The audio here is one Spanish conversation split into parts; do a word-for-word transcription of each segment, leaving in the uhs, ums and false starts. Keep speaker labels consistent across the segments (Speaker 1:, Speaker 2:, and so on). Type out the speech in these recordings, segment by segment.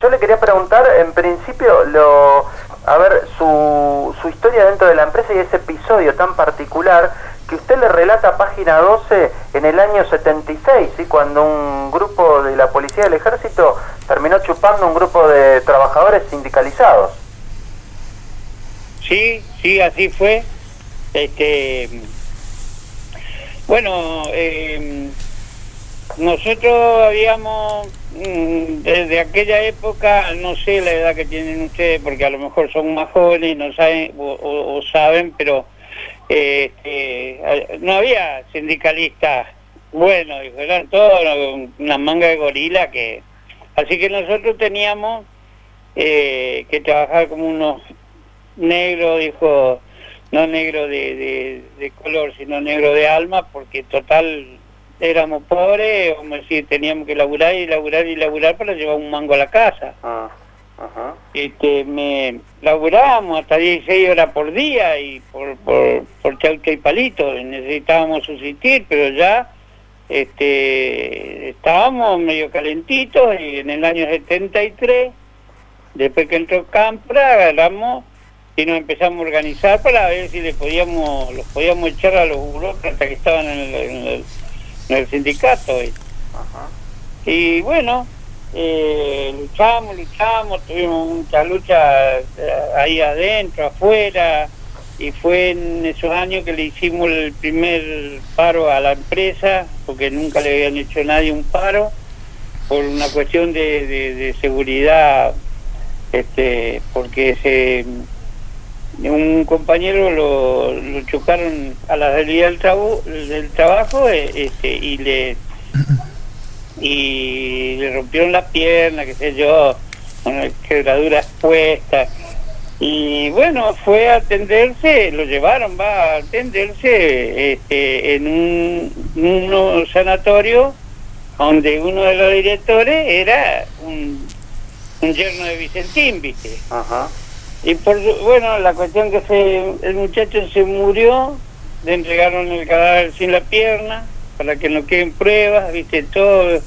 Speaker 1: yo le quería preguntar, en principio, lo, a ver, su, su historia dentro de la empresa y ese episodio tan particular que usted le relata a Página doce en el año setenta y seis, ¿sí? Cuando un grupo de la policía del ejército terminó chupando un grupo de trabajadores sindicalizados.
Speaker 2: Sí, sí, así fue. Este, bueno, eh, nosotros habíamos, desde aquella época, no sé la edad que tienen ustedes, porque a lo mejor son más jóvenes y no saben, o, o, o saben, pero eh, eh, no había sindicalistas buenos, eran todos una manga de gorila que... Así que nosotros teníamos eh, que trabajar como unos negros, dijo, no negro de, de, de color, sino negro de alma, porque total éramos pobres, vamos a decir, teníamos que laburar y laburar y laburar para llevar un mango a la casa.
Speaker 1: Ah, ajá.
Speaker 2: Este, me laburábamos hasta dieciséis horas por día y por, por, por chaucha y palito, necesitábamos subsistir, pero ya este, estábamos medio calentitos y en el año setenta y tres, después que entró Campra, agarramos y nos empezamos a organizar para ver si le podíamos, los podíamos echar a los burócratas que estaban en el, en el, en el sindicato. ¿Sí?
Speaker 1: Ajá.
Speaker 2: Y bueno, eh, luchamos, luchamos, tuvimos mucha lucha ahí adentro, afuera, y fue en esos años que le hicimos el primer paro a la empresa, porque nunca le habían hecho a nadie un paro, por una cuestión de, de, de seguridad, este, porque se... un compañero lo, lo chocaron a la salida del, trabo, del trabajo este, y le y le rompieron la pierna, qué sé yo, con quebraduras puestas, y bueno, fue a atenderse, lo llevaron, va a atenderse este, en un, un sanatorio donde uno de los directores era un, un yerno de Vicentín, ¿viste?
Speaker 1: Ajá.
Speaker 2: Y por bueno, la cuestión que se, el muchacho se murió, le entregaron el cadáver sin la pierna, para que no queden pruebas, viste, todo.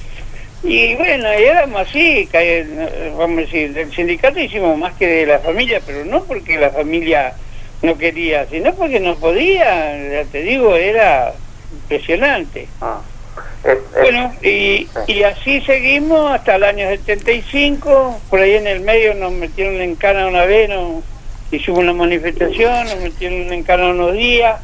Speaker 2: Y bueno, y éramos así, vamos a decir, del sindicato hicimos más que de la familia, pero no porque la familia no quería, sino porque no podía, ya te digo, era impresionante.
Speaker 1: Ah. Es, es,
Speaker 2: bueno, y, y así seguimos hasta el año setenta y cinco, por ahí en el medio nos metieron en cana una vez, nos hicimos una manifestación, nos metieron en cana unos días,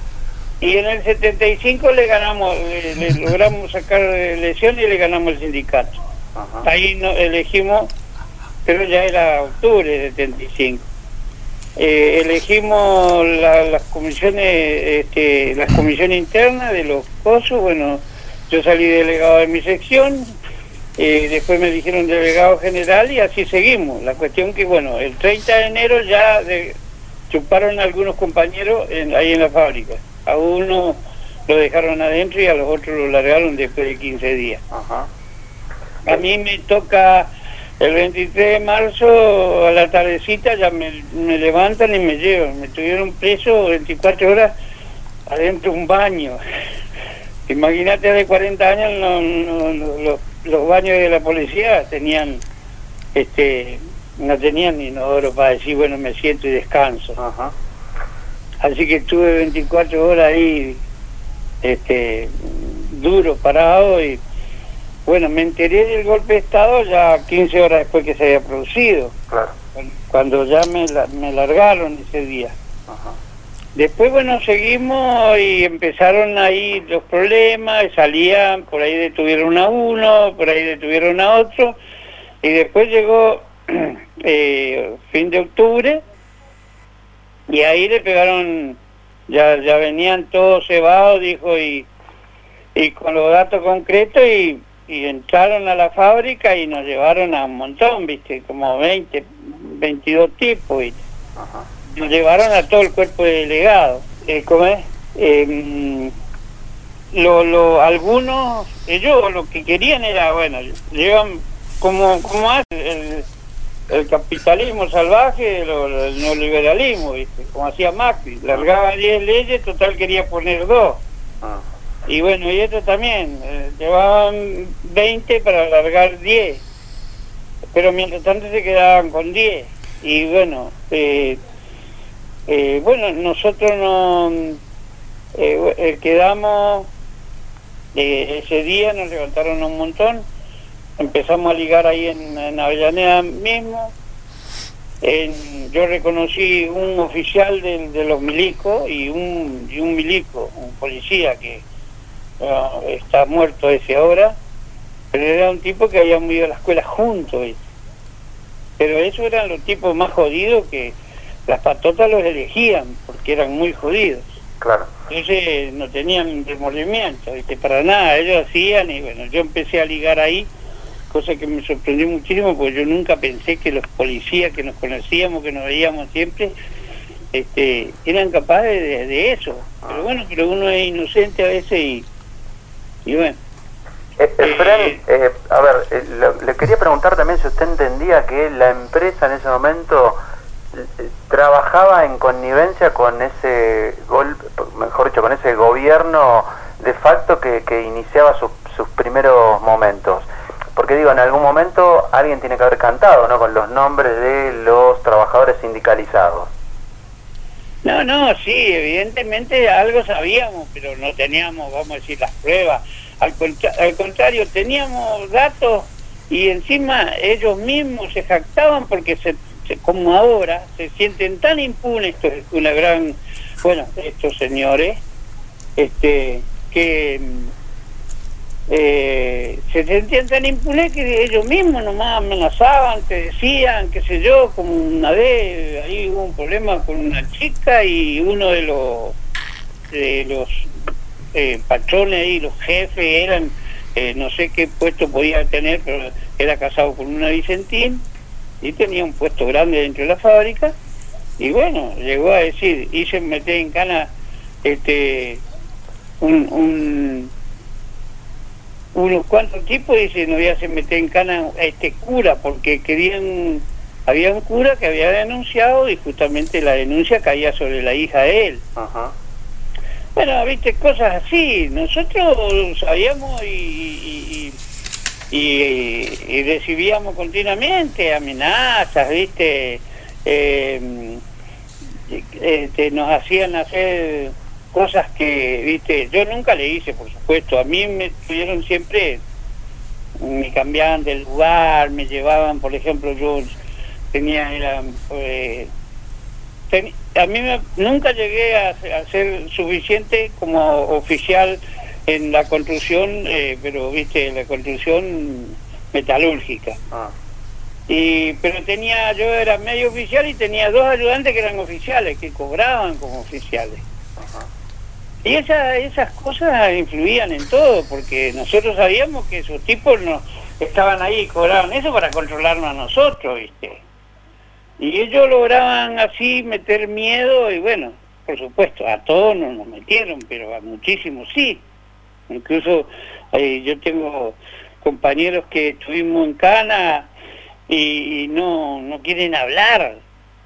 Speaker 2: y en el setenta y cinco le ganamos, le, le logramos sacar elecciones y le ganamos el sindicato.
Speaker 1: Ajá.
Speaker 2: Ahí no, elegimos, pero ya era octubre de setenta y cinco. Eh, elegimos la, las comisiones, este, las comisiones internas de los cosos. Bueno, yo salí delegado de mi sección, eh, después me dijeron delegado general y así seguimos. La cuestión que, bueno, el treinta de enero ya de, chuparon a algunos compañeros en, ahí en la fábrica. A uno lo dejaron adentro y a los otros lo largaron después de quince días.
Speaker 1: Ajá.
Speaker 2: A mí me toca el veintitrés de marzo a la tardecita, ya me, me levantan y me llevan. Me tuvieron preso veinticuatro horas adentro de un baño. Imagínate, de cuarenta años no, no, no, los, los baños de la policía tenían, este, no tenían ni inodoro para decir, bueno, me siento y descanso.
Speaker 1: Ajá.
Speaker 2: Así que estuve veinticuatro horas ahí, este, duro, parado, y bueno, me enteré del golpe de Estado ya quince horas después que se había producido.
Speaker 1: Claro.
Speaker 2: Cuando ya me, la, me largaron ese día.
Speaker 1: Ajá.
Speaker 2: Después, bueno, seguimos y empezaron ahí los problemas, salían, por ahí detuvieron a uno, por ahí detuvieron a otro, y después llegó eh, fin de octubre, y ahí le pegaron, ya ya venían todos cebados, dijo, y, y con los datos concretos, y, y entraron a la fábrica y nos llevaron a un montón, viste, como veinte, veintidós tipos, viste.
Speaker 1: Ajá.
Speaker 2: Nos llevaron a todo el cuerpo de delegados. Eh, ¿Cómo es? Eh, lo, lo, algunos, ellos lo que querían era, bueno, llevan como, como hace el, el capitalismo salvaje, lo, lo, el neoliberalismo, ¿viste? Como hacía Macri, largaba diez leyes, total quería poner dos.
Speaker 1: Ah.
Speaker 2: Y bueno, y esto también, eh, llevaban veinte para largar diez. pero mientras tanto se quedaban con diez. Y bueno, eh, eh, bueno, nosotros no eh, eh, quedamos, eh, ese día nos levantaron un montón, empezamos a ligar ahí en, en Avellaneda mismo. En, yo reconocí un oficial de, de los milicos y un, y un milico, un policía que uh, está muerto ese ahora, pero era un tipo que habíamos ido a la escuela juntos, ¿viste? Pero esos eran los tipos más jodidos que las patotas los elegían porque eran muy jodidos.
Speaker 1: Claro.
Speaker 2: Entonces no tenían remordimiento, ¿viste? Para nada, ellos hacían y bueno, yo empecé a ligar ahí, cosa que me sorprendió muchísimo porque yo nunca pensé que los policías que nos conocíamos, que nos veíamos siempre, este, eran capaces de, de eso. Pero bueno, pero uno es inocente a veces y, y bueno.
Speaker 1: Eh, Efraín, eh, a ver, eh, lo, le quería preguntar también si usted entendía que la empresa en ese momento eh, trabajaba en connivencia con ese gol, mejor dicho, con ese gobierno de facto que, que iniciaba sus, sus primeros momentos. Porque digo, en algún momento alguien tiene que haber cantado, ¿no?, con los nombres de los trabajadores sindicalizados.
Speaker 2: No, no, sí, evidentemente algo sabíamos, pero no teníamos, vamos a decir, las pruebas. Al, contra al contrario, teníamos datos y encima ellos mismos se jactaban porque, se, se, como ahora, se sienten tan impunes, esto es una gran, bueno, estos señores, este, que... Eh, se sentían tan impunes que ellos mismos nomás amenazaban, te decían, qué sé yo, como una vez ahí hubo un problema con una chica y uno de los de los eh, patrones ahí, los jefes eran, eh, no sé qué puesto podía tener, pero era casado con una Vicentín y tenía un puesto grande dentro de la fábrica y bueno, llegó a decir, hice meter en cana este un, un unos cuantos tipos, dice, no voy a hacer meter en cana a este cura, porque querían, había un cura que había denunciado y justamente la denuncia caía sobre la hija de él.
Speaker 1: Ajá.
Speaker 2: Bueno, viste, cosas así, nosotros sabíamos y, y, y, y, y recibíamos continuamente amenazas, viste, eh, este, nos hacían hacer cosas que, viste, yo nunca le hice, por supuesto. A mí me tuvieron siempre, me cambiaban del lugar, me llevaban, por ejemplo, yo tenía, era, eh, ten, a mí me, nunca llegué a, a ser suficiente como oficial en la construcción, eh, pero, viste, en la construcción metalúrgica. Ah. Y, pero tenía, yo era medio oficial y tenía dos ayudantes que eran oficiales, que cobraban como oficiales. Ajá. Y esa, esas cosas influían en todo, porque nosotros sabíamos que esos tipos no estaban ahí y cobraban eso para controlarnos a nosotros, ¿viste? Y ellos lograban así meter miedo y bueno, por supuesto, a todos no nos metieron, pero a muchísimos sí. Incluso eh, yo tengo compañeros que estuvimos en cana y, y no, no quieren hablar.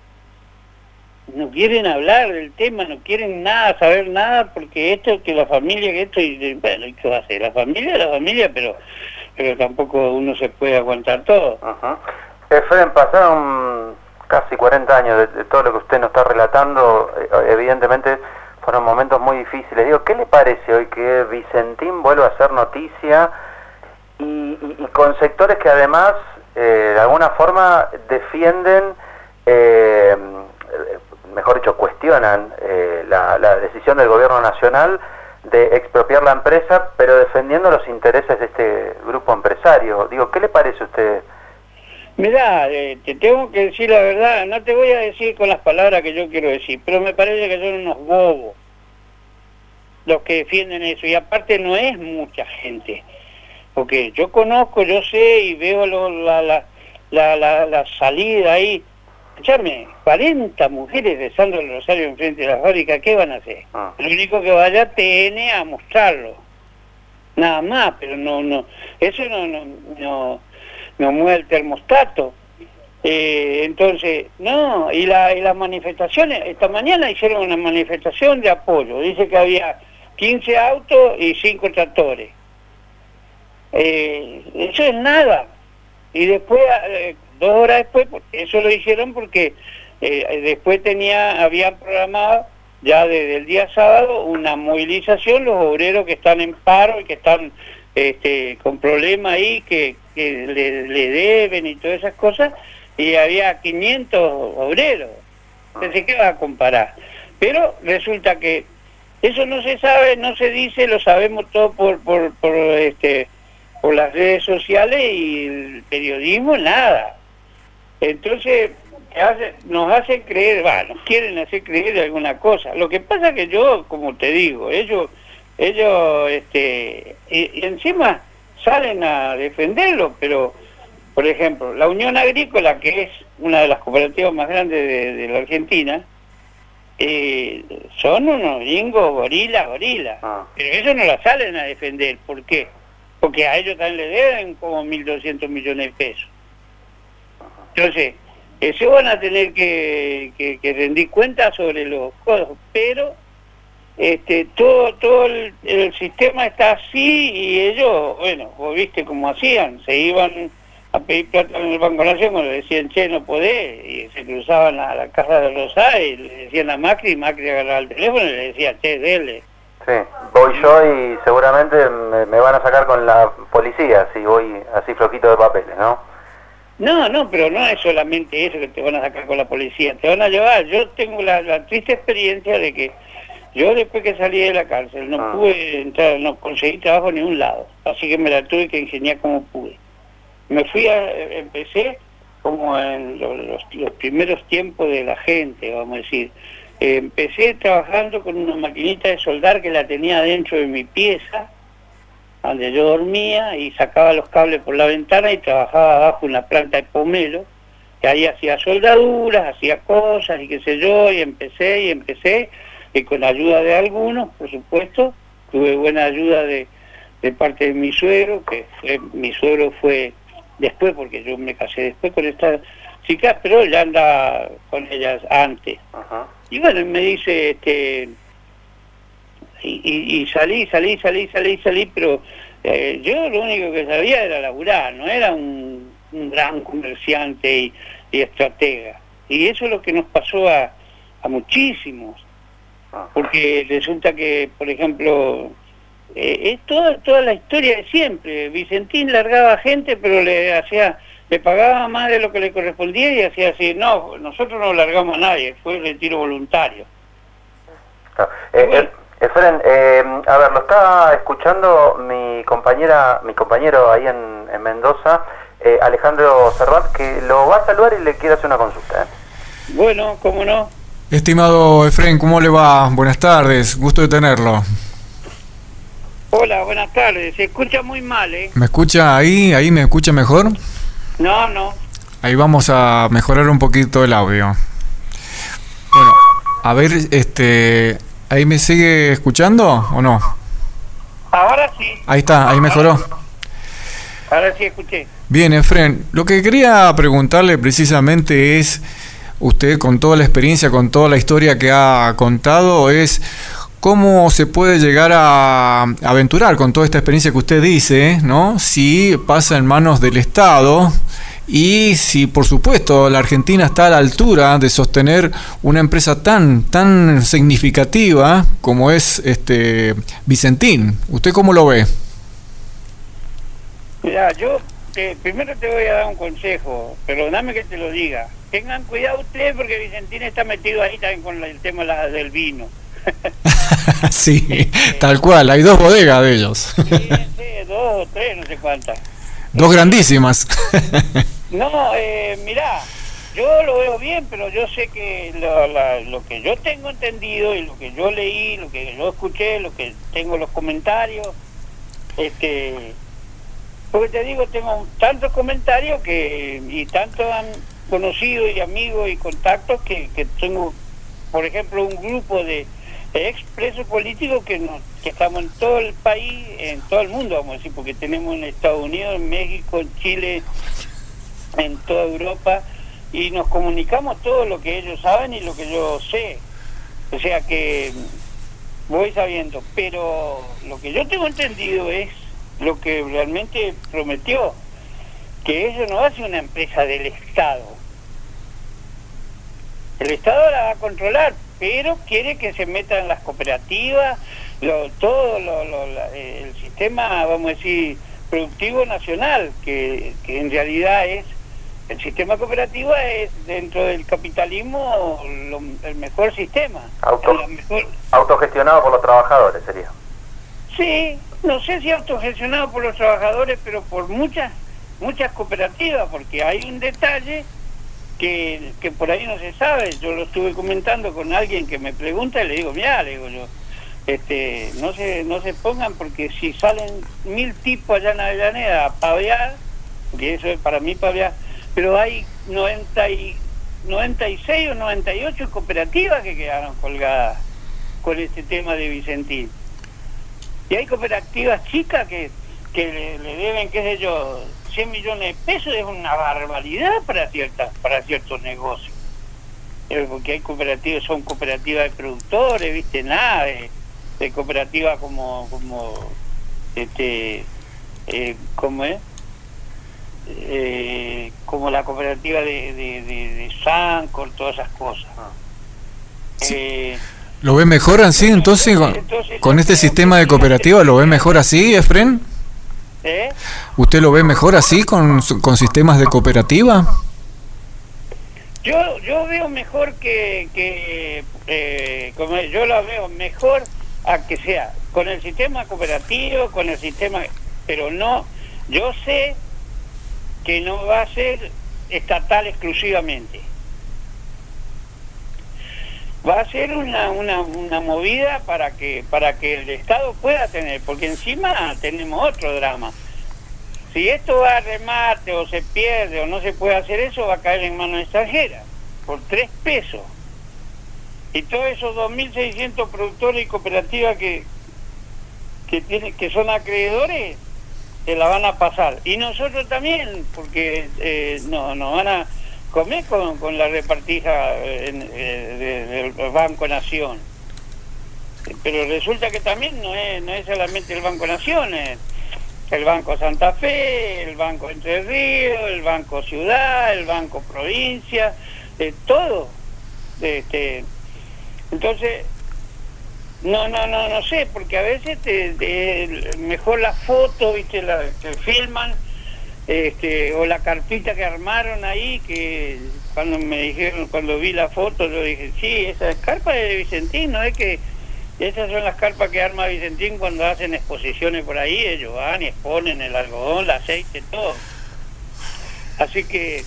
Speaker 2: No quieren hablar del tema, no quieren nada, saber nada, porque esto, que la familia, que esto, y bueno, ¿y qué va a hacer? La familia es la familia, pero pero tampoco uno se puede aguantar todo.
Speaker 1: Ajá. Efraín, pasaron casi cuarenta años de, de todo lo que usted nos está relatando, evidentemente fueron momentos muy difíciles. Digo, ¿qué le parece hoy que Vicentín vuelva a hacer noticia y, y, y con sectores que además, eh, de alguna forma, defienden... Eh, mejor dicho, cuestionan eh, la, la decisión del gobierno nacional de expropiar la empresa, pero defendiendo los intereses de este grupo empresario? Digo, ¿qué le parece a usted?
Speaker 2: Mirá, eh, te tengo que decir la verdad, no te voy a decir con las palabras que yo quiero decir, pero me parece que son unos bobos los que defienden eso, y aparte no es mucha gente, porque yo conozco, yo sé y veo lo, la, la, la, la, la salida ahí. Escuchame, cuarenta mujeres rezando el rosario enfrente de la fábrica, ¿qué van a hacer? Ah. Lo único que vaya a T N a mostrarlo, nada más, pero no, no, eso no, no, no, no mueve el termostato. Eh, entonces, no, y, la, y las manifestaciones, esta mañana hicieron una manifestación de apoyo, dice que había quince autos y cinco tractores. Eh, eso es nada. Y después... Eh, dos horas después, porque eso lo hicieron porque eh, después tenía, habían programado ya desde el día sábado una movilización, los obreros que están en paro y que están este, con problemas ahí, que, que le, le deben y todas esas cosas, y había quinientos obreros. Entonces, ¿qué va a comparar? Pero resulta que eso no se sabe, no se dice, lo sabemos todo por, por, por, este, por las redes sociales, y el periodismo, nada. Entonces, hace, nos hacen creer, va, nos quieren hacer creer de alguna cosa. Lo que pasa que yo, como te digo, ellos, ellos, este, y, y encima salen a defenderlo, pero, por ejemplo, la Unión Agrícola, que es una de las cooperativas más grandes de, de la Argentina, eh, son unos gringos gorilas, gorilas, ah. pero ellos no la salen a defender. ¿Por qué? Porque a ellos también le deben como mil doscientos millones de pesos. Entonces, eh, se van a tener que, que, que rendir cuentas sobre los costos, pero este todo todo el, el sistema está así, y ellos, bueno, vos viste cómo hacían, se iban a pedir plata en el Banco Nación, le decían, che, no podés, y se cruzaban a la casa de Rosá y le decían a Macri, y Macri agarraba el teléfono y le decía, che, dele.
Speaker 1: Sí, voy yo y seguramente me, me van a sacar con la policía si voy así flojito de papeles, ¿no?
Speaker 2: No, no, pero no es solamente eso que te van a sacar con la policía, te van a llevar. Yo tengo la, la triste experiencia de que yo después que salí de la cárcel no ah. pude entrar, no conseguí trabajo en ningún lado, así que me la tuve que ingeniar como pude. Me fui a, empecé como en los, los, los primeros tiempos de la gente, vamos a decir. Eh, empecé trabajando con una maquinita de soldar que la tenía dentro de mi pieza, donde yo dormía, y sacaba los cables por la ventana y trabajaba abajo en una planta de pomelo, que ahí hacía soldaduras, hacía cosas y qué sé yo, y empecé y empecé, y con ayuda de algunos, por supuesto, tuve buena ayuda de, de parte de mi suegro, que fue, mi suegro fue después, porque yo me casé después con esta chica, pero ya andaba con ellas antes. Ajá. Y bueno, me dice, este, y, y, y salí, salí, salí, salí, salí, pero eh, yo lo único que sabía era laburar, no era un, un gran comerciante y, y estratega. Y eso es lo que nos pasó a, a muchísimos, porque resulta que, por ejemplo, eh, es toda, toda la historia de siempre. Vicentín largaba gente, pero le hacía, le pagaba más de lo que le correspondía y hacía así, no, nosotros no largamos a nadie, fue el retiro voluntario.
Speaker 1: Ah, eh, bueno. eh, Efren, eh, a ver, lo está escuchando mi compañera, mi compañero ahí en, en Mendoza, eh, Alejandro Servat, que lo va a saludar y le quiere hacer una consulta. ¿eh?
Speaker 2: Bueno, cómo no.
Speaker 3: Estimado Efren, ¿cómo le va? Buenas tardes, gusto de tenerlo.
Speaker 2: Hola, buenas tardes. Se escucha muy mal, ¿eh?
Speaker 3: ¿Me escucha ahí? ¿Ahí me escucha mejor?
Speaker 2: No, no.
Speaker 3: Ahí vamos a mejorar un poquito el audio. Bueno, a ver, este, ¿ahí me sigue escuchando o no?
Speaker 2: Ahora sí.
Speaker 3: Ahí está, ahí mejoró.
Speaker 2: Ahora sí escuché.
Speaker 3: Bien, Efren, lo que quería preguntarle precisamente es, usted con toda la experiencia, con toda la historia que ha contado, es cómo se puede llegar a aventurar con toda esta experiencia que usted dice, ¿no? Si pasa en manos del Estado y si, por supuesto, la Argentina está a la altura de sostener una empresa tan tan significativa como es este Vicentín. ¿Usted cómo lo ve?
Speaker 2: Mira, yo te, primero te voy a dar un consejo, perdóname que te lo diga. Tengan cuidado ustedes porque Vicentín está metido ahí también con el tema la, del vino.
Speaker 3: Sí, eh, tal cual, hay dos bodegas de ellos.
Speaker 2: Sí, sí, dos o tres, no sé cuántas.
Speaker 3: Dos grandísimas.
Speaker 2: No, eh, mirá, yo lo veo bien, pero yo sé que lo, la, lo que yo tengo entendido y lo que yo leí, lo que yo escuché, lo que tengo los comentarios, este, porque te digo, tengo tantos comentarios que y tantos conocidos y amigos y contactos que, que tengo, por ejemplo, un grupo de ex presos políticos que, nos, que estamos en todo el país, en todo el mundo, vamos a decir, porque tenemos en Estados Unidos, en México, en Chile, en toda Europa, y nos comunicamos todo lo que ellos saben y lo que yo sé. O sea que voy sabiendo, pero lo que yo tengo entendido es lo que realmente prometió, que eso no hace una empresa del Estado. El Estado la va a controlar, pero quiere que se metan las cooperativas, lo, todo lo, lo, la, el sistema, vamos a decir, productivo nacional, que, que en realidad es, el sistema cooperativo es dentro del capitalismo lo, el mejor sistema.
Speaker 1: Auto,
Speaker 2: la mejor...
Speaker 1: Autogestionado por los trabajadores sería.
Speaker 2: Sí, no sé si autogestionado por los trabajadores, pero por muchas muchas cooperativas, porque hay un detalle que, que por ahí no se sabe. Yo lo estuve comentando con alguien que me pregunta y le digo, mira, le digo yo, este, no se no se pongan, porque si salen mil tipos allá en Avellaneda a pavear, porque eso es para mí pavear, pero hay noventa y, noventa y seis o noventa y ocho cooperativas que quedaron colgadas con este tema de Vicentín. Y hay cooperativas chicas que, que le, le deben, qué sé yo, cien millones de pesos, es una barbaridad para ciertas para ciertos negocios. Eh, porque hay cooperativas, son cooperativas de productores, viste, nada, de, de cooperativas como, como, este, eh, ¿cómo es? Eh, como la cooperativa de, de, de, de Sancor, todas esas cosas.
Speaker 3: Sí.
Speaker 2: Eh,
Speaker 3: ¿Lo ve mejor así entonces con,
Speaker 2: entonces,
Speaker 3: con este sistema de cooperativa? ¿Lo ve mejor así, Efren?
Speaker 2: ¿Eh?
Speaker 3: ¿Usted lo ve mejor así con, con sistemas de cooperativa?
Speaker 2: Yo yo veo mejor que, que eh, como yo la veo mejor a que sea con el sistema cooperativo, con el sistema, pero no, yo sé que no va a ser estatal exclusivamente. Va a ser una, una, una movida para que para que el Estado pueda tener, porque encima tenemos otro drama. Si esto va a remate o se pierde o no se puede hacer eso, va a caer en manos extranjeras por tres pesos. Y todos esos dos mil seiscientos productores y cooperativas que que tienen, que son acreedores, se la van a pasar. Y nosotros también, porque eh, no nos van a comer con, con la repartija en, eh, del Banco Nación. Pero resulta que también no es no es solamente el Banco Nación, es el Banco Santa Fe, el Banco Entre Ríos, el Banco Ciudad, el Banco Provincia, eh, todo. Este, entonces, no no no no sé, porque a veces te, te, mejor la foto, viste, la que filman, este, o la carpita que armaron ahí, que cuando me dijeron, cuando vi la foto, yo dije, sí, esa carpa es de Vicentín, no es que esas son las carpas que arma Vicentín cuando hacen exposiciones por ahí, ellos van y exponen el algodón, el aceite, todo. Así que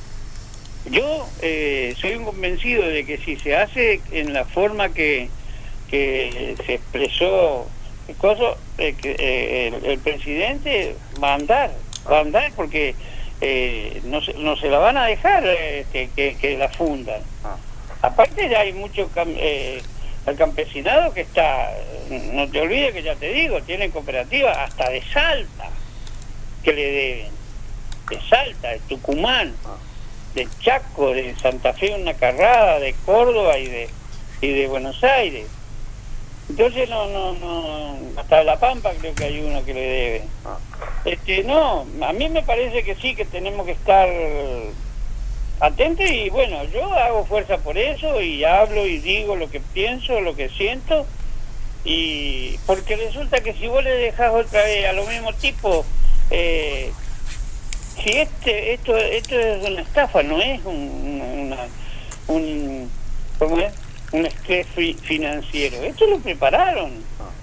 Speaker 2: yo eh, soy un convencido de que si se hace en la forma que, que se expresó el, coso, eh, que, eh, el, el presidente va a andar, va a andar porque eh, no, se, no se la van a dejar eh, que, que, que la fundan. Aparte ya hay mucho eh, el campesinado que está, no te olvides que ya te digo, tienen cooperativas hasta de Salta que le deben, de Salta, de Tucumán, de Chaco, de Santa Fe, una carrada, de Córdoba y de y de Buenos Aires. Entonces no no no hasta de La Pampa creo que hay uno que le debe. Este no, a mí me parece que sí, que tenemos que estar atentos, y bueno, yo hago fuerza por eso y hablo y digo lo que pienso, lo que siento, y porque resulta que si vos le dejás otra vez a los mismos tipos, eh, si este esto esto es una estafa, no es un una, un ¿cómo es? un estrés fi- financiero, esto lo prepararon.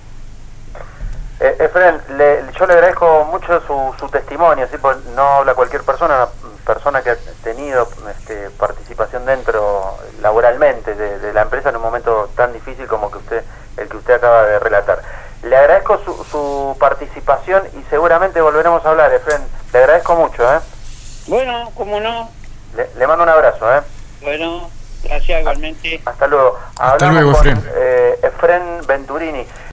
Speaker 1: Eh, Efren, le, yo le agradezco mucho su, su testimonio, ¿sí? Pues no habla cualquier persona, una persona que ha tenido este, participación dentro laboralmente de, de la empresa en un momento tan difícil como que usted el que usted acaba de relatar. Le agradezco su, su participación y seguramente volveremos a hablar, Efren. Le agradezco mucho, ¿eh?
Speaker 2: Bueno, cómo no.
Speaker 1: Le, le mando un abrazo, ¿eh?
Speaker 2: Bueno, gracias igualmente.
Speaker 1: Hasta luego.
Speaker 3: Hasta
Speaker 1: Hablamos
Speaker 3: luego,
Speaker 1: con
Speaker 3: Efren.
Speaker 1: eh, Efren Venturini.